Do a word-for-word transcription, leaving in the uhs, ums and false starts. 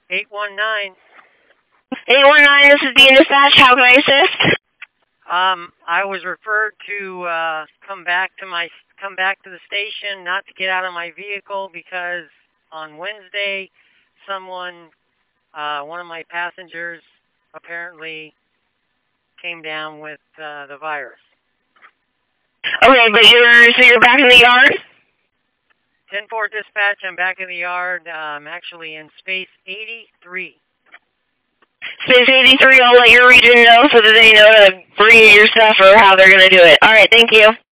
eight one nine. eight one nine, this is Dean Dispatch. How can I assist? Um, I was referred to uh, come back to my come back to the station, not to get out of my vehicle because on Wednesday, someone, uh, one of my passengers, apparently came down with uh, the virus. Okay, but you're so you're back in the yard. ten four dispatch. I'm back in the yard. I'm actually in space eighty-three. Space eighty-three. I'll let your region know so that they know to bring your stuff or how they're gonna do it. All right, thank you.